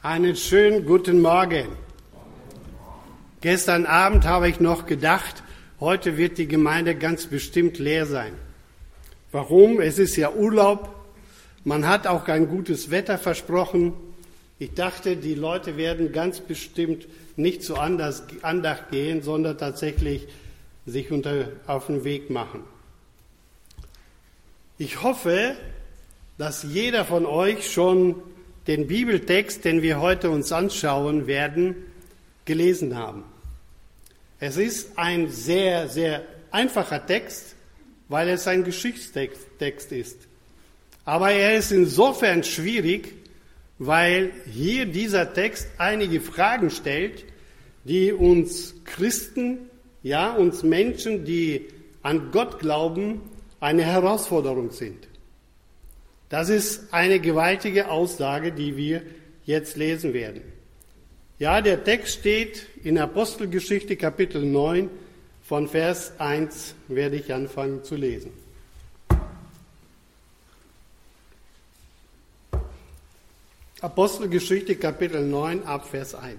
Einen schönen guten Morgen. Gestern Abend habe ich noch gedacht, heute wird die Gemeinde ganz bestimmt leer sein. Warum? Es ist ja Urlaub. Man hat auch kein gutes Wetter versprochen. Ich dachte, die Leute werden ganz bestimmt nicht zur Andacht gehen, sondern tatsächlich sich auf den Weg machen. Ich hoffe, dass jeder von euch schon den Bibeltext, den wir heute uns anschauen werden, gelesen haben. Es ist ein sehr, sehr einfacher Text, weil es ein Geschichtstext ist. Aber er ist insofern schwierig, weil hier dieser Text einige Fragen stellt, die uns Christen, ja, uns Menschen, die an Gott glauben, eine Herausforderung sind. Das ist eine gewaltige Aussage, die wir jetzt lesen werden. Ja, der Text steht in Apostelgeschichte Kapitel 9, von Vers 1 werde ich anfangen zu lesen. Apostelgeschichte Kapitel 9 ab Vers 1.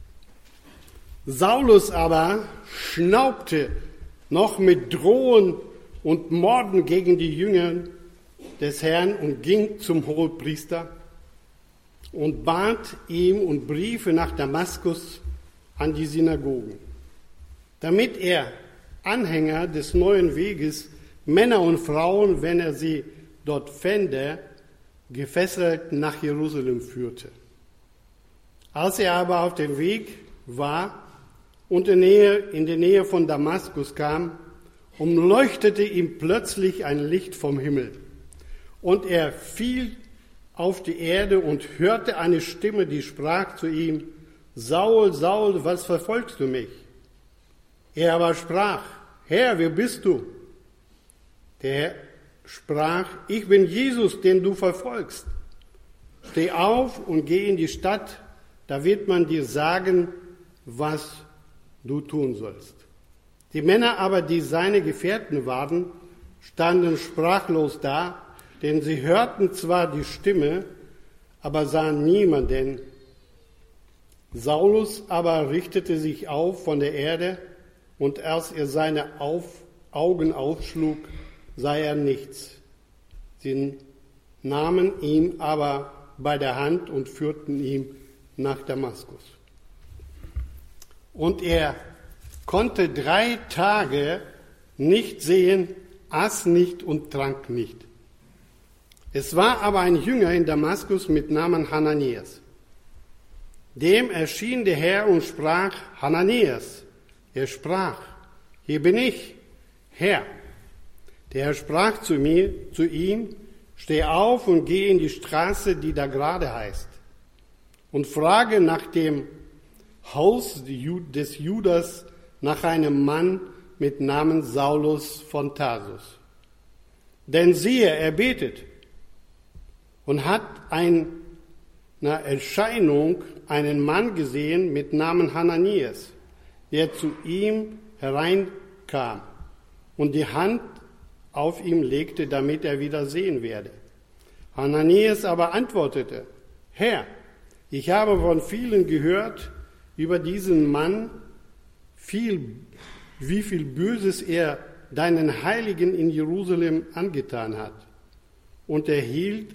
Saulus aber schnaubte noch mit Drohen und Morden gegen die Jünger des Herrn und ging zum Hohepriester und bat ihm und Briefe nach Damaskus an die Synagogen, damit er Anhänger des neuen Weges, Männer und Frauen, wenn er sie dort fände, gefesselt nach Jerusalem führte. Als er aber auf dem Weg war und in die Nähe von Damaskus kam, umleuchtete ihm plötzlich ein Licht vom Himmel. Und er fiel auf die Erde und hörte eine Stimme, die sprach zu ihm: Saul, Saul, was verfolgst du mich? Er aber sprach: Herr, wer bist du? Der Herr sprach: Ich bin Jesus, den du verfolgst. Steh auf und geh in die Stadt, da wird man dir sagen, was du tun sollst. Die Männer aber, die seine Gefährten waren, standen sprachlos da, denn sie hörten zwar die Stimme, aber sahen niemanden. Saulus aber richtete sich auf von der Erde, und als er seine Augen aufschlug, sah er nichts. Sie nahmen ihn aber bei der Hand und führten ihn nach Damaskus. Und er konnte 3 Tage nicht sehen, aß nicht und trank nicht. Es war aber ein Jünger in Damaskus mit Namen Hananias. Dem erschien der Herr und sprach: Hananias. Er sprach: Hier bin ich, Herr. Der Herr sprach zu ihm: Steh auf und geh in die Straße, die da gerade heißt, und frage nach dem Haus des Judas nach einem Mann mit Namen Saulus von Tarsus. Denn siehe, er betet und hat einer Erscheinung einen Mann gesehen mit Namen Hananias, der zu ihm hereinkam und die Hand auf ihm legte, damit er wieder sehen werde. Hananias aber antwortete: Herr, ich habe von vielen gehört über diesen Mann, wie viel Böses er deinen Heiligen in Jerusalem angetan hat. Und er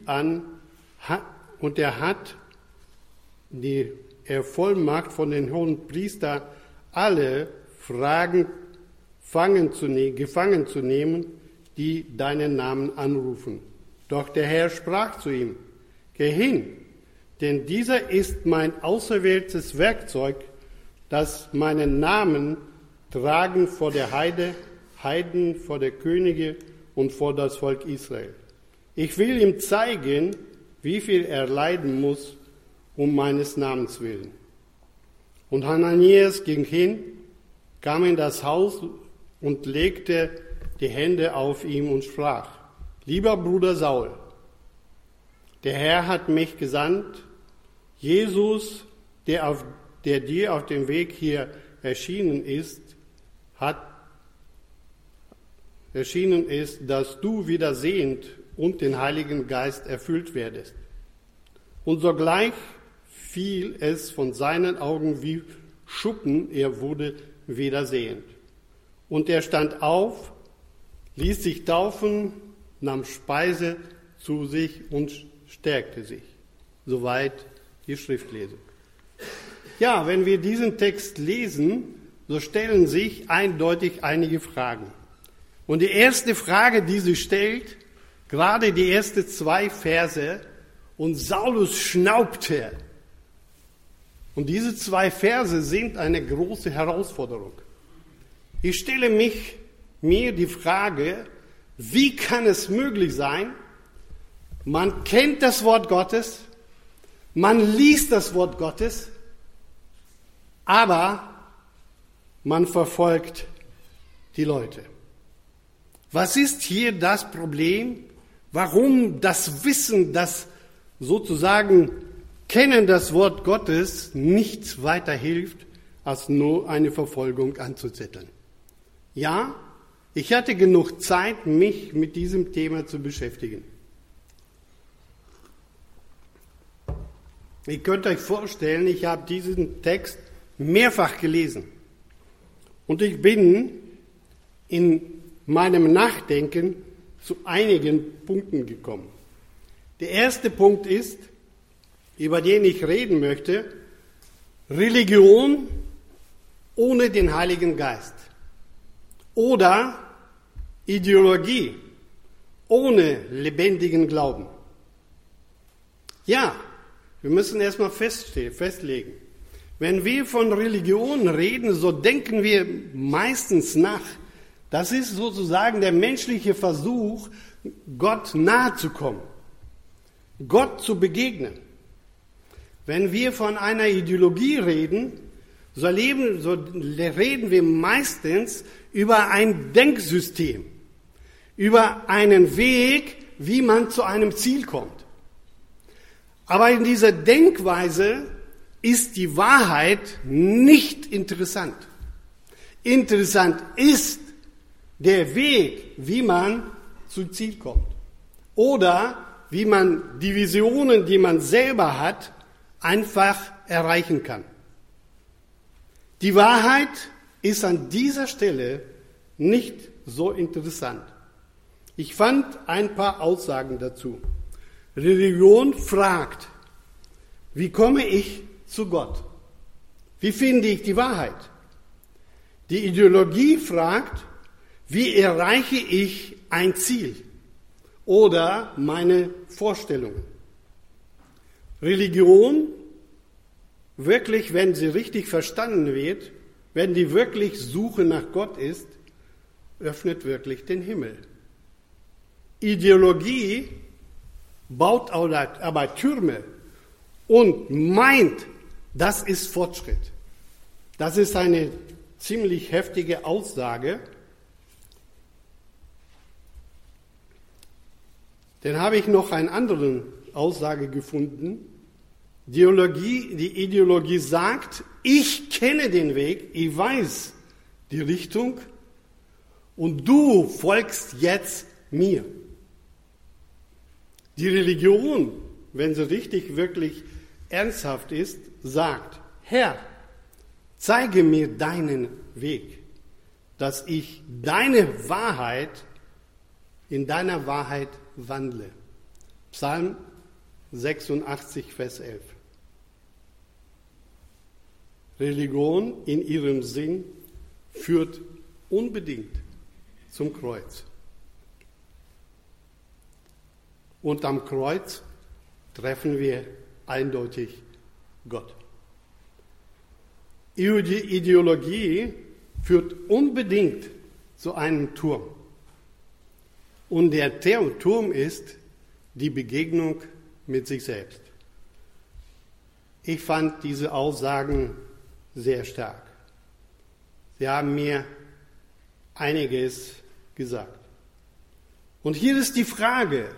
hat die Vollmacht von den Hohenpriestern, alle gefangen zu nehmen, die deinen Namen anrufen. Doch der Herr sprach zu ihm: Geh hin, denn dieser ist mein auserwähltes Werkzeug, das meinen Namen tragen vor der Heiden, vor der Könige und vor das Volk Israel. Ich will ihm zeigen, wie viel er leiden muss, um meines Namens willen. Und Hananias ging hin, kam in das Haus und legte die Hände auf ihn und sprach: Lieber Bruder Saul, der Herr hat mich gesandt, Jesus, der dir auf dem Weg hier erschienen ist, dass du wieder sehend und den Heiligen Geist erfüllt werdest. Und sogleich fiel es von seinen Augen wie Schuppen, er wurde wieder sehend. Und er stand auf, ließ sich taufen, nahm Speise zu sich und stärkte sich. Soweit die Schriftlesung. Ja, wenn wir diesen Text lesen, so stellen sich eindeutig einige Fragen. Und die erste Frage, die sie stellt, gerade die ersten 2 Verse, und Saulus schnaubte. Und diese 2 Verse sind eine große Herausforderung. Ich stelle mir die Frage, wie kann es möglich sein, man kennt das Wort Gottes, man liest das Wort Gottes, aber man verfolgt die Leute. Was ist hier das Problem? Warum das Wissen, das sozusagen Kennen das Wort Gottes nichts weiter hilft, als nur eine Verfolgung anzuzetteln? Ja, ich hatte genug Zeit, mich mit diesem Thema zu beschäftigen. Ihr könnt euch vorstellen, ich habe diesen Text mehrfach gelesen. Und ich bin in meinem Nachdenken zu einigen Punkten gekommen. Der erste Punkt ist, über den ich reden möchte, Religion ohne den Heiligen Geist. Oder Ideologie ohne lebendigen Glauben. Ja, wir müssen erstmal festlegen. Wenn wir von Religion reden, so denken wir meistens nach. Das ist sozusagen der menschliche Versuch, Gott nahe zu kommen, Gott zu begegnen. Wenn wir von einer Ideologie reden, so reden wir meistens über ein Denksystem, über einen Weg, wie man zu einem Ziel kommt. Aber in dieser Denkweise ist die Wahrheit nicht interessant. Interessant ist der Weg, wie man zum Ziel kommt. Oder wie man die Visionen, die man selber hat, einfach erreichen kann. Die Wahrheit ist an dieser Stelle nicht so interessant. Ich fand ein paar Aussagen dazu. Religion fragt, wie komme ich zu Gott? Wie finde ich die Wahrheit? Die Ideologie fragt, wie erreiche ich ein Ziel oder meine Vorstellungen? Religion, wirklich, wenn sie richtig verstanden wird, wenn die wirklich Suche nach Gott ist, öffnet wirklich den Himmel. Ideologie baut aber Türme und meint, das ist Fortschritt. Das ist eine ziemlich heftige Aussage. Dann habe ich noch eine andere Aussage gefunden. Die Ideologie sagt, ich kenne den Weg, ich weiß die Richtung und du folgst jetzt mir. Die Religion, wenn sie richtig, wirklich ernsthaft ist, sagt, Herr, zeige mir deinen Weg, dass ich deine Wahrheit in deiner Wahrheit wandle. Psalm 86, Vers 11. Religion in ihrem Sinn führt unbedingt zum Kreuz. Und am Kreuz treffen wir eindeutig Gott. Ideologie führt unbedingt zu einem Turm. Und der Turm ist die Begegnung mit sich selbst. Ich fand diese Aussagen sehr stark. Sie haben mir einiges gesagt. Und hier ist die Frage,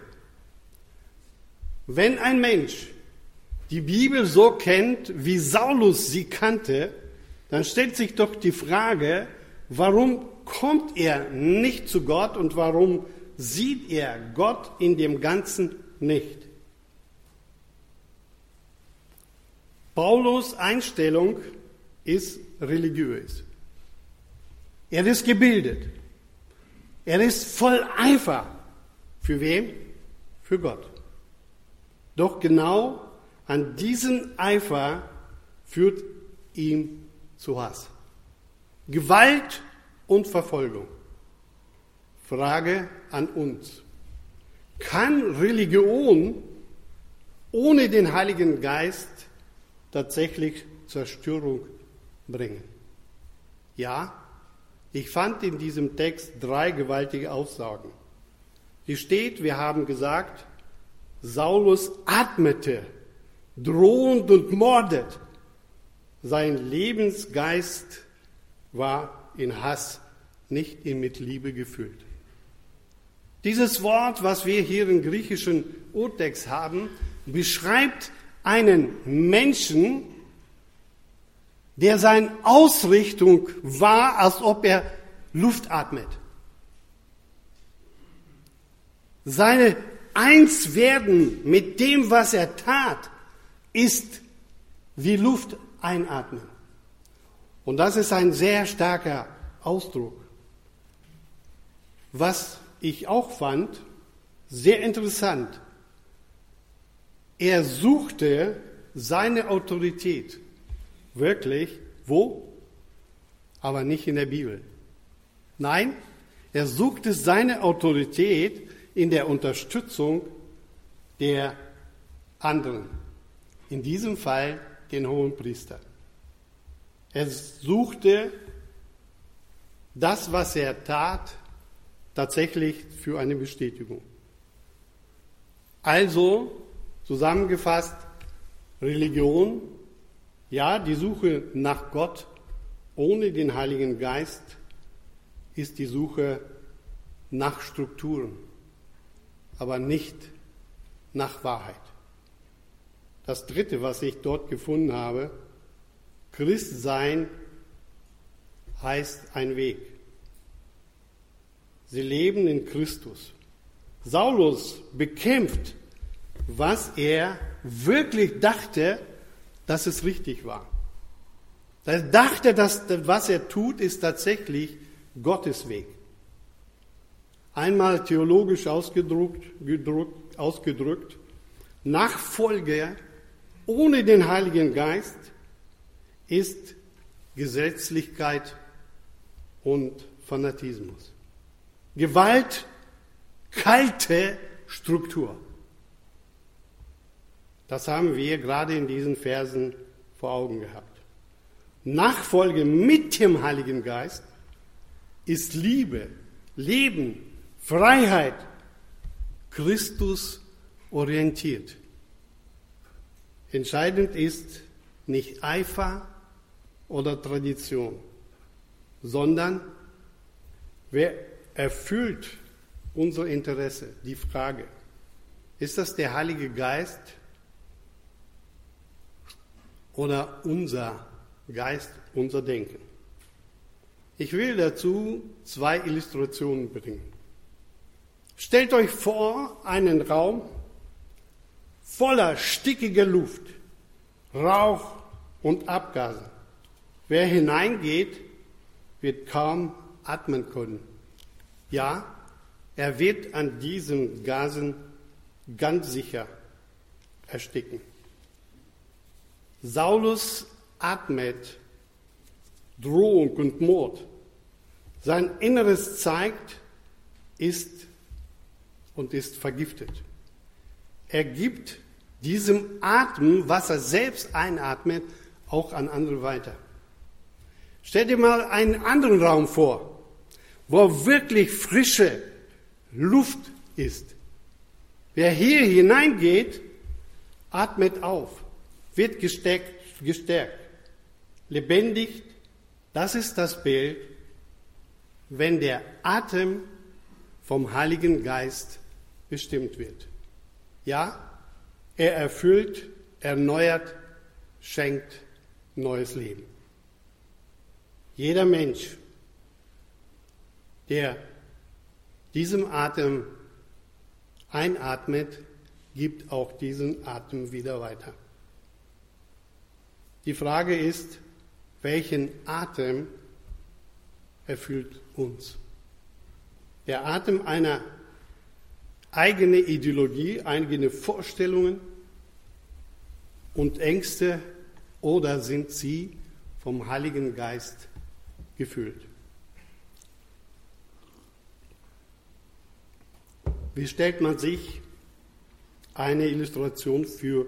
wenn ein Mensch die Bibel so kennt, wie Saulus sie kannte, dann stellt sich doch die Frage, warum kommt er nicht zu Gott und warum sieht er Gott in dem Ganzen nicht? Paulus' Einstellung ist religiös. Er ist gebildet. Er ist voll Eifer. Für wen? Für Gott. Doch genau an diesen Eifer führt ihn zu Hass. Gewalt und Verfolgung. Frage an uns. Kann Religion ohne den Heiligen Geist tatsächlich Zerstörung bringen? Ja, ich fand in diesem Text 3 gewaltige Aussagen. Hier steht, wir haben gesagt, Saulus atmete, drohend und mordet. Sein Lebensgeist war in Hass, nicht mit Liebe gefüllt. Dieses Wort, was wir hier im griechischen Urtext haben, beschreibt einen Menschen, der seine Ausrichtung war, als ob er Luft atmet. Seine Einswerden mit dem, was er tat, ist wie Luft einatmen. Und das ist ein sehr starker Ausdruck. Was ich auch fand, sehr interessant. Er suchte seine Autorität wirklich, wo? Aber nicht in der Bibel. Nein, er suchte seine Autorität in der Unterstützung der anderen. In diesem Fall den Hohenpriester. Er suchte das, was er tat, tatsächlich für eine Bestätigung. Also, zusammengefasst, Religion, ja, die Suche nach Gott ohne den Heiligen Geist ist die Suche nach Strukturen, aber nicht nach Wahrheit. Das Dritte, was ich dort gefunden habe, Christsein heißt ein Weg. Sie leben in Christus. Saulus bekämpft, was er wirklich dachte, dass es richtig war. Er dachte, dass was er tut, ist tatsächlich Gottes Weg. Einmal theologisch ausgedrückt, Nachfolge ohne den Heiligen Geist ist Gesetzlichkeit und Fanatismus. Gewalt, kalte Struktur. Das haben wir gerade in diesen Versen vor Augen gehabt. Nachfolge mit dem Heiligen Geist ist Liebe, Leben, Freiheit, Christus orientiert. Entscheidend ist nicht Eifer oder Tradition, sondern wer erfüllt unser Interesse? Die Frage, ist das der Heilige Geist oder unser Geist, unser Denken? Ich will dazu 2 Illustrationen bringen. Stellt euch vor, einen Raum voller stickiger Luft, Rauch und Abgase. Wer hineingeht, wird kaum atmen können. Ja, er wird an diesen Gasen ganz sicher ersticken. Saulus atmet Drohung und Mord. Sein Inneres zeigt, ist vergiftet. Er gibt diesem Atem, was er selbst einatmet, auch an andere weiter. Stell dir mal einen anderen Raum vor, wo wirklich frische Luft ist. Wer hier hineingeht, atmet auf, wird gestärkt, lebendig. Das ist das Bild, wenn der Atem vom Heiligen Geist bestimmt wird. Ja, er erfüllt, erneuert, schenkt neues Leben. Jeder Mensch, der diesem Atem einatmet, gibt auch diesen Atem wieder weiter. Die Frage ist, welchen Atem erfüllt uns? Der Atem einer eigenen Ideologie, eigene Vorstellungen und Ängste, oder sind sie vom Heiligen Geist gefüllt? Wie stellt man sich eine Illustration für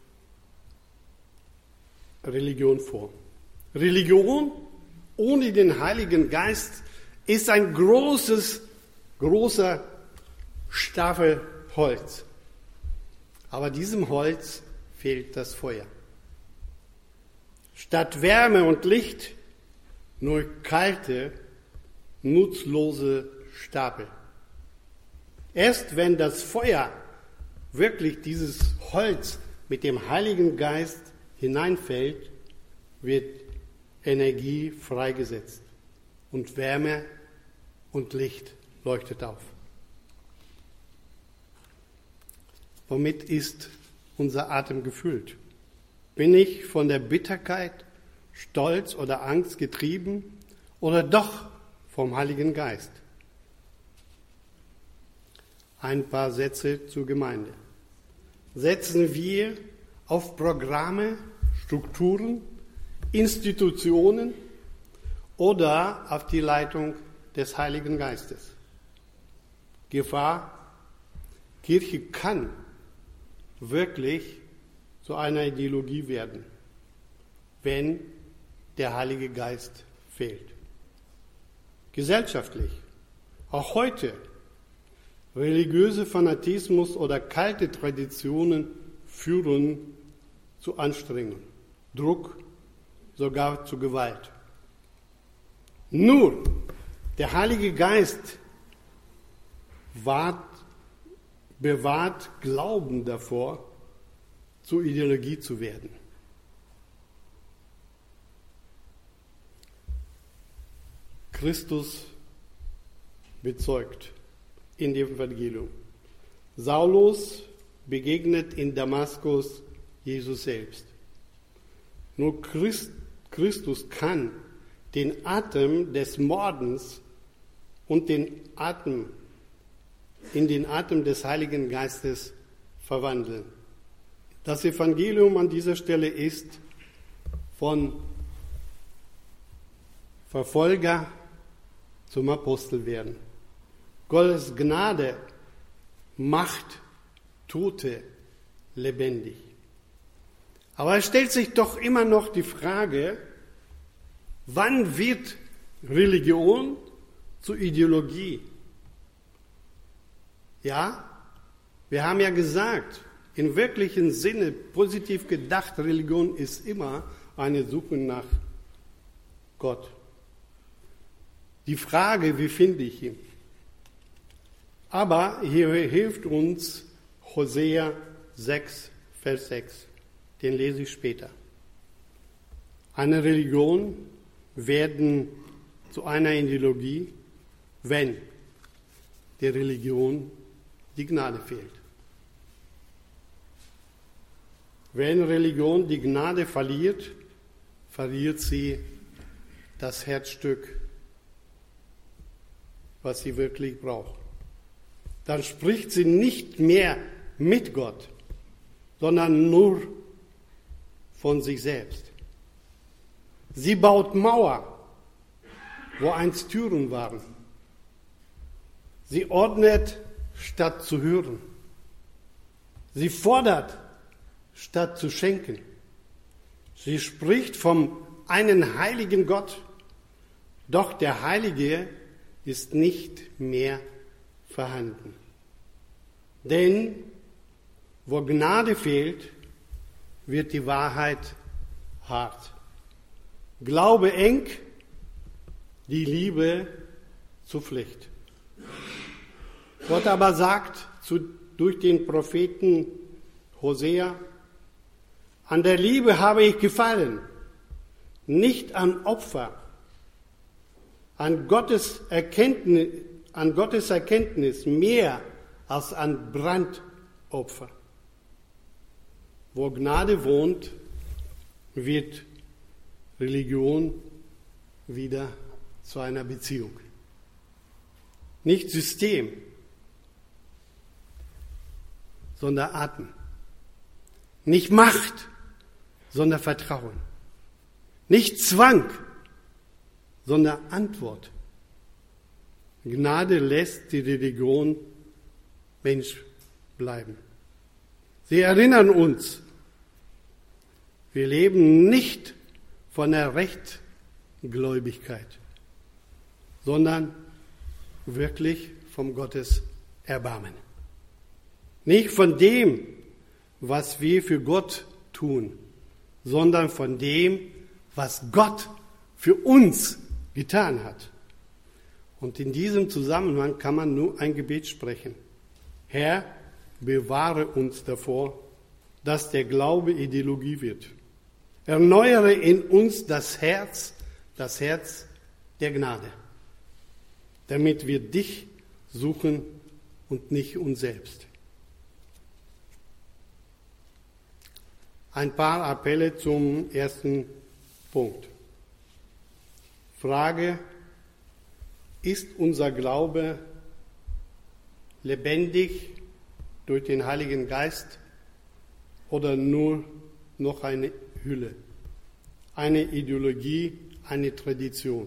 Religion vor? Religion ohne den Heiligen Geist ist ein großer Stapel Holz. Aber diesem Holz fehlt das Feuer. Statt Wärme und Licht nur kalte, nutzlose Stapel. Erst wenn das Feuer wirklich dieses Holz mit dem Heiligen Geist hineinfällt, wird Energie freigesetzt und Wärme und Licht leuchtet auf. Womit ist unser Atem gefüllt? Bin ich von der Bitterkeit, Stolz oder Angst getrieben oder doch vom Heiligen Geist? Ein paar Sätze zur Gemeinde. Setzen wir auf Programme, Strukturen, Institutionen oder auf die Leitung des Heiligen Geistes? Gefahr: Kirche kann wirklich zu einer Ideologie werden, wenn der Heilige Geist fehlt. Gesellschaftlich, auch heute, religiöse Fanatismus oder kalte Traditionen führen zu Anstrengung, Druck, sogar zu Gewalt. Nur der Heilige Geist bewahrt Glauben davor, zur Ideologie zu werden. Christus bezeugt in dem Evangelium. Saulus begegnet in Damaskus Jesus selbst. Nur Christus kann den Atem des Mordens und in den Atem des Heiligen Geistes verwandeln. Das Evangelium an dieser Stelle ist von Verfolger zum Apostel werden. Gottes Gnade macht Tote lebendig. Aber es stellt sich doch immer noch die Frage, wann wird Religion zur Ideologie? Ja, wir haben ja gesagt, im wirklichen Sinne, positiv gedacht, Religion ist immer eine Suche nach Gott. Die Frage, wie finde ich ihn? Aber hier hilft uns Hosea 6, Vers 6. Den lese ich später. Eine Religion werden zu einer Ideologie, wenn der Religion die Gnade fehlt. Wenn Religion die Gnade verliert, verliert sie das Herzstück, was sie wirklich braucht. Dann spricht sie nicht mehr mit Gott, sondern nur von sich selbst. Sie baut Mauer, wo einst Türen waren. Sie ordnet, statt zu hören. Sie fordert, statt zu schenken. Sie spricht vom einen heiligen Gott, doch der Heilige ist nicht mehr vorhanden. Denn wo Gnade fehlt, wird die Wahrheit hart. Glaube eng, die Liebe zur Pflicht. Gott aber sagt durch den Propheten Hosea: An der Liebe habe ich gefallen, nicht an Opfer, an Gottes Erkenntnis mehr als an Brandopfer. Wo Gnade wohnt, wird Religion wieder zu einer Beziehung. Nicht System, sondern Atem. Nicht Macht, sondern Vertrauen. Nicht Zwang, sondern Antwort. Gnade lässt die Religion Mensch bleiben. Sie erinnern uns, wir leben nicht von der Rechtgläubigkeit, sondern wirklich vom Gottes Erbarmen. Nicht von dem, was wir für Gott tun, sondern von dem, was Gott für uns getan hat. Und in diesem Zusammenhang kann man nur ein Gebet sprechen. Herr, bewahre uns davor, dass der Glaube Ideologie wird. Erneuere in uns das Herz der Gnade, damit wir dich suchen und nicht uns selbst. Ein paar Appelle zum ersten Punkt. Frage: Ist unser Glaube lebendig durch den Heiligen Geist oder nur noch eine Hülle, eine Ideologie, eine Tradition?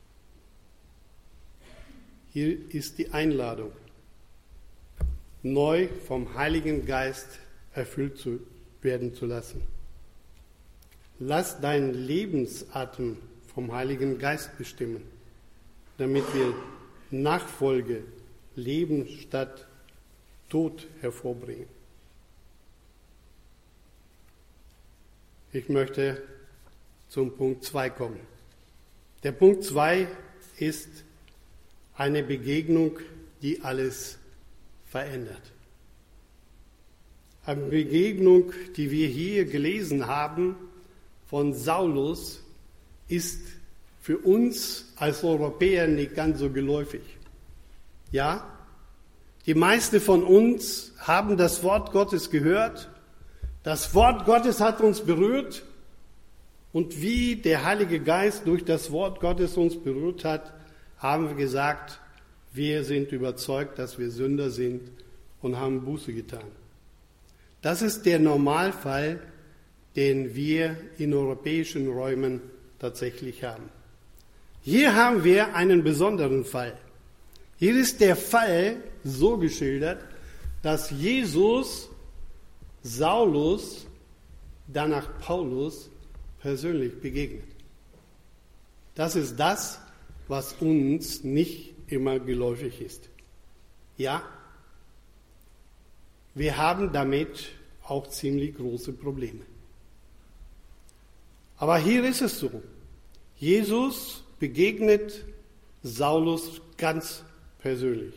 Hier ist die Einladung, neu vom Heiligen Geist erfüllt werden zu lassen. Lass deinen Lebensatem vom Heiligen Geist bestimmen, damit wir Nachfolge, Leben statt Tod hervorbringen. Ich möchte zum Punkt 2 kommen. Der Punkt 2 ist eine Begegnung, die alles verändert. Eine Begegnung, die wir hier gelesen haben von Saulus, ist für uns als Europäer nicht ganz so geläufig. Ja, die meisten von uns haben das Wort Gottes gehört. Das Wort Gottes hat uns berührt. Und wie der Heilige Geist durch das Wort Gottes uns berührt hat, haben wir gesagt, wir sind überzeugt, dass wir Sünder sind und haben Buße getan. Das ist der Normalfall, den wir in europäischen Räumen tatsächlich haben. Hier haben wir einen besonderen Fall. Hier ist der Fall so geschildert, dass Jesus Saulus, danach Paulus, persönlich begegnet. Das ist das, was uns nicht immer geläufig ist. Ja, wir haben damit auch ziemlich große Probleme. Aber hier ist es so. Jesus begegnet Saulus ganz persönlich.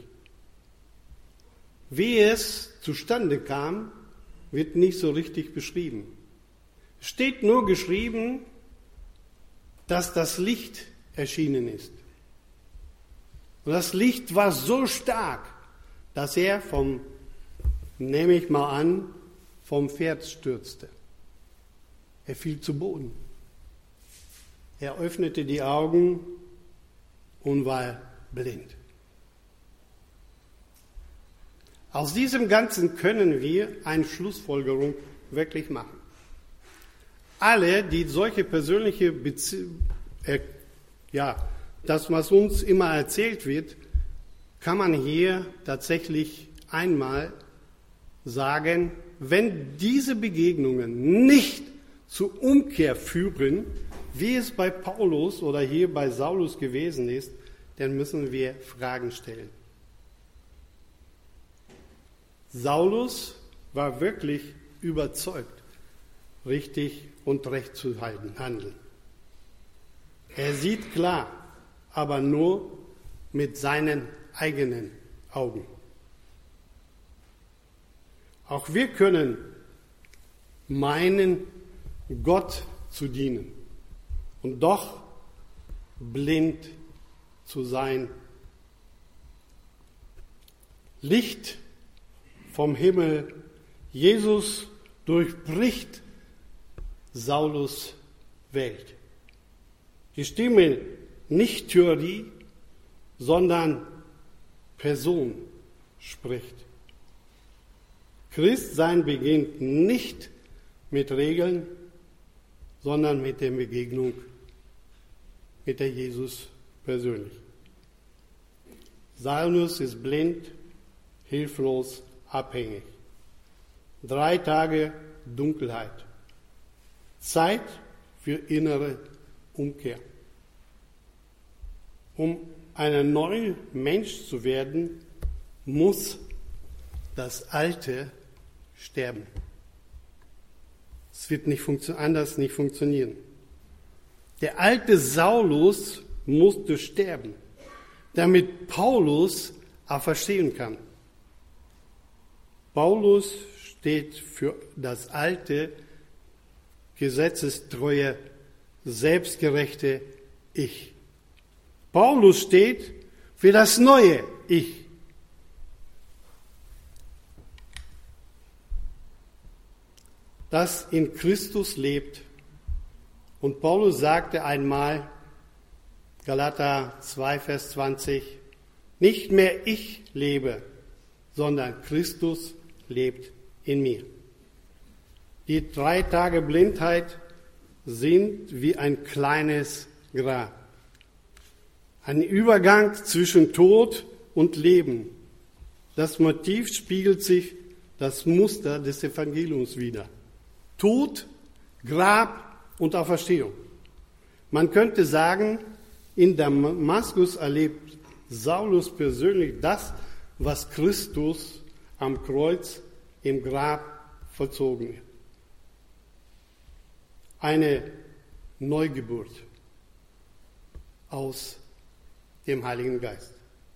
Wie es zustande kam, wird nicht so richtig beschrieben. Es steht nur geschrieben, dass das Licht erschienen ist. Und das Licht war so stark, dass er nehme ich mal an, vom Pferd stürzte. Er fiel zu Boden. Er öffnete die Augen und war blind. Aus diesem Ganzen können wir eine Schlussfolgerung wirklich machen. Alle, die solche persönliche das, was uns immer erzählt wird, kann man hier tatsächlich einmal sagen, wenn diese Begegnungen nicht zur Umkehr führen, wie es bei Paulus oder hier bei Saulus gewesen ist, dann müssen wir Fragen stellen. Saulus war wirklich überzeugt, richtig und recht zu handeln. Er sieht klar, aber nur mit seinen eigenen Augen. Auch wir können meinen, Gott zu dienen und doch blind zu sein. Licht vom Himmel, Jesus durchbricht Saulus wählt. Die Stimme nicht Theorie, sondern Person spricht. Christsein beginnt nicht mit Regeln, sondern mit der Begegnung mit der Jesus persönlich. Saulus ist blind, hilflos, abhängig. 3 Tage Dunkelheit. Zeit für innere Umkehr. Um ein neuer Mensch zu werden, muss das Alte sterben. Es wird anders nicht funktionieren. Der alte Saulus musste sterben, damit Paulus auferstehen kann. Paulus steht für das alte, gesetzestreue, selbstgerechte Ich. Paulus steht für das neue Ich. Das in Christus lebt. Und Paulus sagte einmal, Galater 2, Vers 20, nicht mehr ich lebe, sondern Christus lebt in mir. Die 3 Tage Blindheit sind wie ein kleines Grab. Ein Übergang zwischen Tod und Leben. Das Motiv spiegelt sich das Muster des Evangeliums wider. Tod, Grab und Auferstehung. Man könnte sagen, in Damaskus erlebt Saulus persönlich das, was Christus am Kreuz im Grab vollzogen hat. Eine Neugeburt aus dem Heiligen Geist.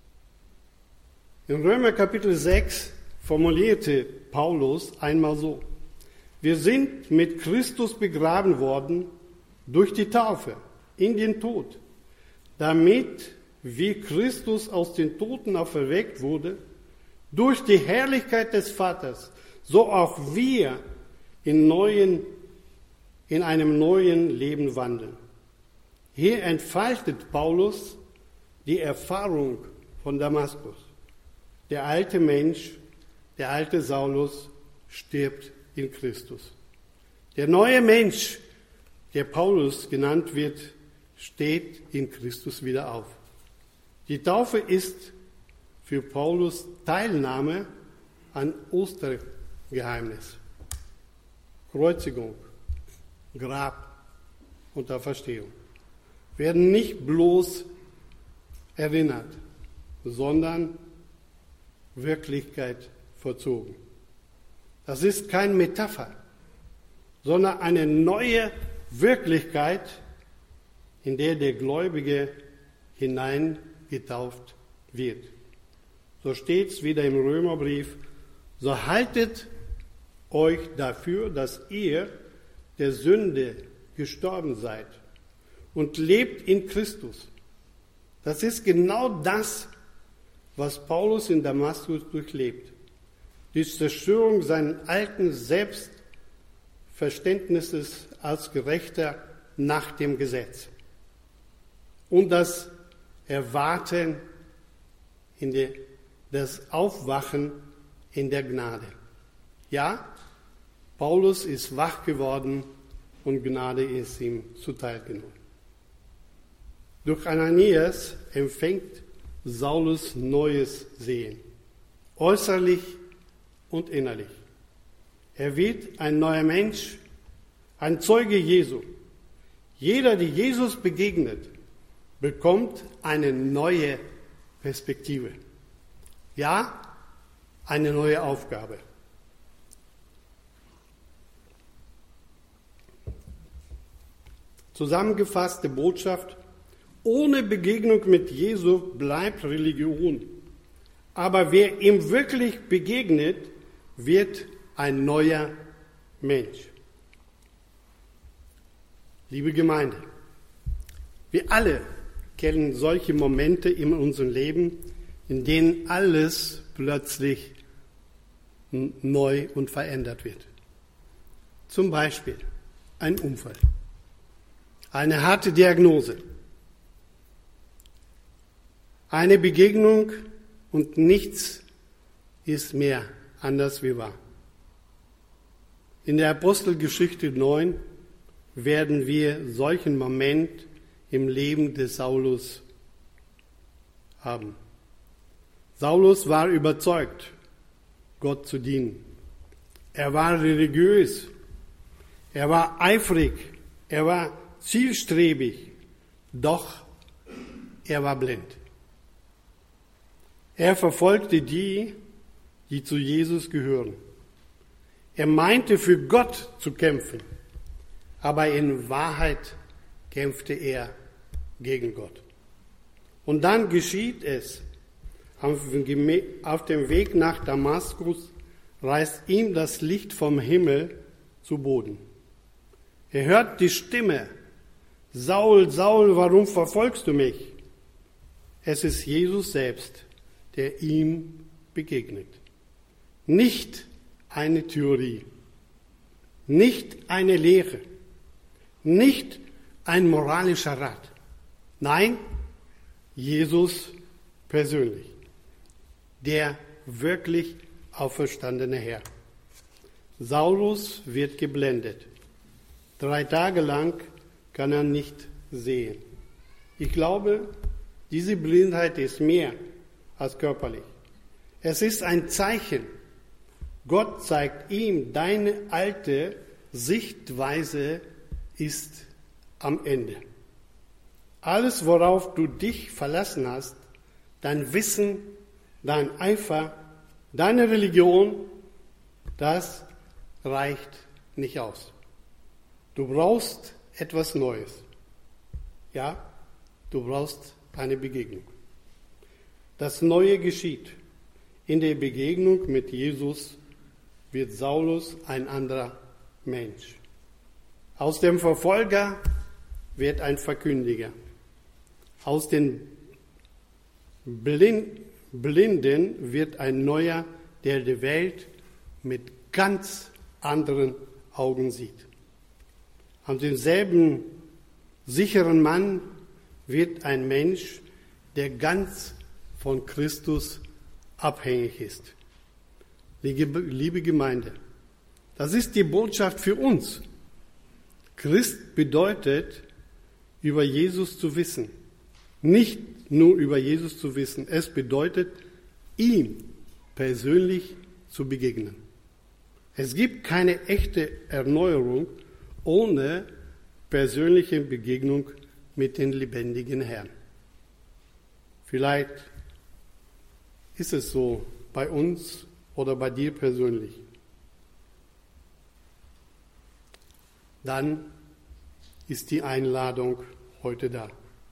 In Römer Kapitel 6 formulierte Paulus einmal so: Wir sind mit Christus begraben worden durch die Taufe in den Tod, damit, wie Christus aus den Toten auferweckt wurde, durch die Herrlichkeit des Vaters, so auch wir in einem neuen Leben wandeln. Hier entfaltet Paulus die Erfahrung von Damaskus. Der alte Mensch, der alte Saulus, stirbt in Christus. Der neue Mensch, der Paulus genannt wird, steht in Christus wieder auf. Die Taufe ist für Paulus Teilnahme an Ostergeheimnis. Kreuzigung, Grab und Auferstehung werden nicht bloß erinnert, sondern Wirklichkeit vollzogen. Das ist keine Metapher, sondern eine neue Wirklichkeit, in der der Gläubige hineingetauft wird. So steht es wieder im Römerbrief: So haltet euch dafür, dass ihr der Sünde gestorben seid und lebt in Christus. Das ist genau das, was Paulus in Damaskus durchlebt. Die Zerstörung seines alten Selbstverständnisses als Gerechter nach dem Gesetz und das Erwarten das Aufwachen in der Gnade. Ja, Paulus ist wach geworden und Gnade ist ihm zuteil genommen. Durch Ananias empfängt Saulus neues Sehen, äußerlich und innerlich. Er wird ein neuer Mensch, ein Zeuge Jesu. Jeder, der Jesus begegnet, bekommt eine neue Perspektive. Ja, eine neue Aufgabe. Zusammengefasste Botschaft: Ohne Begegnung mit Jesu bleibt Religion. Aber wer ihm wirklich begegnet, wird ein neuer Mensch. Liebe Gemeinde, wir alle kennen solche Momente in unserem Leben, in denen alles plötzlich neu und verändert wird. Zum Beispiel ein Unfall. Eine harte Diagnose. Eine Begegnung und nichts ist mehr anders wie war. In der Apostelgeschichte 9 werden wir solchen Moment im Leben des Saulus haben. Saulus war überzeugt, Gott zu dienen. Er war religiös, er war eifrig, er war zielstrebig, doch er war blind. Er verfolgte die zu Jesus gehören. Er meinte, für Gott zu kämpfen, aber in Wahrheit kämpfte er gegen Gott. Und dann geschieht es. Auf dem Weg nach Damaskus reißt ihm das Licht vom Himmel zu Boden. Er hört die Stimme: Saul, Saul, warum verfolgst du mich? Es ist Jesus selbst, der ihm begegnet. Nicht eine Theorie, nicht eine Lehre, nicht ein moralischer Rat. Nein, Jesus persönlich, der wirklich auferstandene Herr. Saulus wird geblendet. 3 Tage lang kann er nicht sehen. Ich glaube, diese Blindheit ist mehr als körperlich. Es ist ein Zeichen. Gott zeigt ihm, deine alte Sichtweise ist am Ende. Alles, worauf du dich verlassen hast, dein Wissen, dein Eifer, deine Religion, das reicht nicht aus. Du brauchst etwas Neues. Ja, du brauchst eine Begegnung. Das Neue geschieht. In der Begegnung mit Jesus wird Saulus ein anderer Mensch. Aus dem Verfolger wird ein Verkündiger. Aus den Blinden wird ein Neuer, der die Welt mit ganz anderen Augen sieht. An demselben sicheren Mann wird ein Mensch, der ganz von Christus abhängig ist. Liebe Gemeinde, das ist die Botschaft für uns. Christ bedeutet, über Jesus zu wissen. Nicht nur über Jesus zu wissen, es bedeutet, ihm persönlich zu begegnen. Es gibt keine echte Erneuerung ohne persönliche Begegnung mit dem lebendigen Herrn. Vielleicht ist es so bei uns oder bei dir persönlich. Dann ist die Einladung heute da.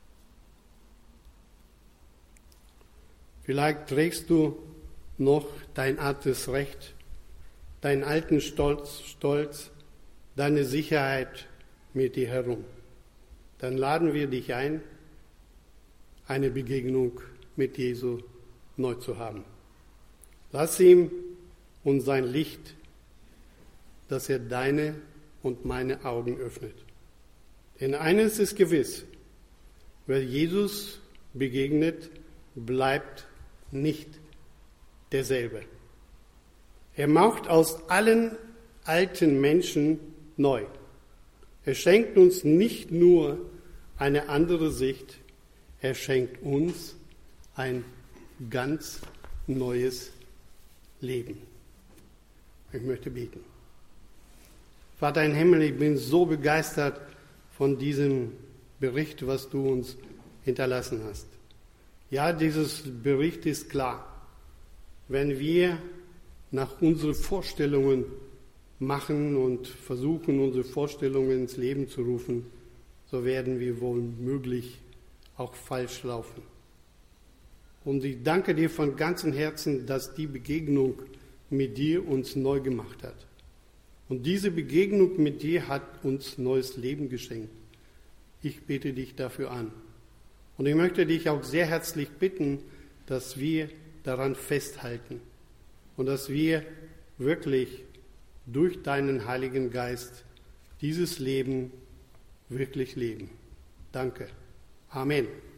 Vielleicht trägst du noch dein altes Recht, deinen alten Stolz, deine Sicherheit mit dir herum. Dann laden wir dich ein, eine Begegnung mit Jesu neu zu haben. Lass ihm und sein Licht, dass er deine und meine Augen öffnet. Denn eines ist gewiss, wer Jesus begegnet, bleibt nicht derselbe. Er macht aus allen alten Menschen neu. Er schenkt uns nicht nur eine andere Sicht, er schenkt uns ein ganz neues Leben. Ich möchte beten. Vater im Himmel, ich bin so begeistert von diesem Bericht, was du uns hinterlassen hast. Ja, dieses Bericht ist klar. Wenn wir nach unseren Vorstellungen machen und versuchen, unsere Vorstellungen ins Leben zu rufen, so werden wir womöglich auch falsch laufen. Und ich danke dir von ganzem Herzen, dass die Begegnung mit dir uns neu gemacht hat. Und diese Begegnung mit dir hat uns neues Leben geschenkt. Ich bete dich dafür an. Und ich möchte dich auch sehr herzlich bitten, dass wir daran festhalten und dass wir wirklich durch deinen Heiligen Geist dieses Leben wirklich leben. Danke. Amen.